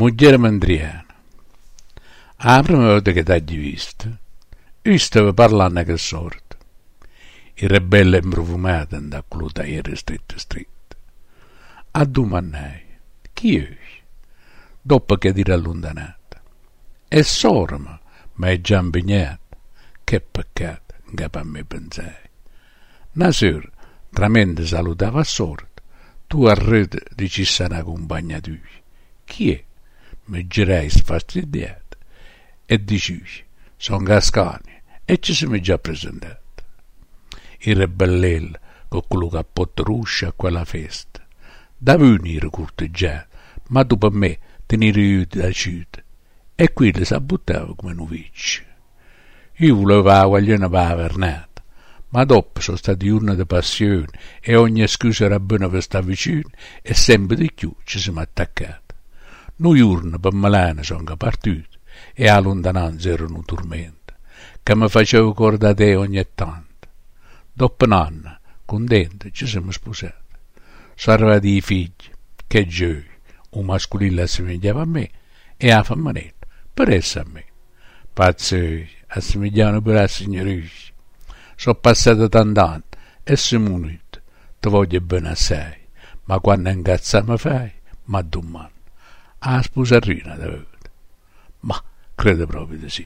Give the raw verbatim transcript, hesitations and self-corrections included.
Moglie Mandriana, la prima volta che t'hai visto, io stavo parlando che sorte. Il rebelle improfumato andò con lo tagliere stretto stretto. A domandai, chi è? Dopo che ti era allontanato. E sorma, ma è già impegnato. Che peccato, in capo a me pensai. Una sera, tra mentre salutava a sorte, tu a rete dicessi a una compagna tua, chi è? Mi girai sfastidiato e dici, sono Gascani e ci siamo già presentati. Il rebellello con quello cappotto ruscio a quella festa. Da venire corteggiato, ma dopo me tenere io da ciuta e quello si buttava come novici. Io volevo la guagliona per la vernata, ma dopo sono stati giorni di passione e ogni scusa era buona per stare vicino e sempre di più ci siamo attaccati. Noi giorni per Milano sono partiti e a lontananza era un tormento che mi faceva ricordare te ogni tanto. Dopo un anno, contenti, ci siamo sposati. Sono arrivati i figli, che gioia, un mascolino assomigliava a me e la femminetta per essere a me. Pazzesco, assomigliavano pure a signorina. Sono passati tanti anni e siamo uniti. Ti voglio bene assai, ma quando incazziamo fai, ma domani. A sposarina, ma credo proprio di sì.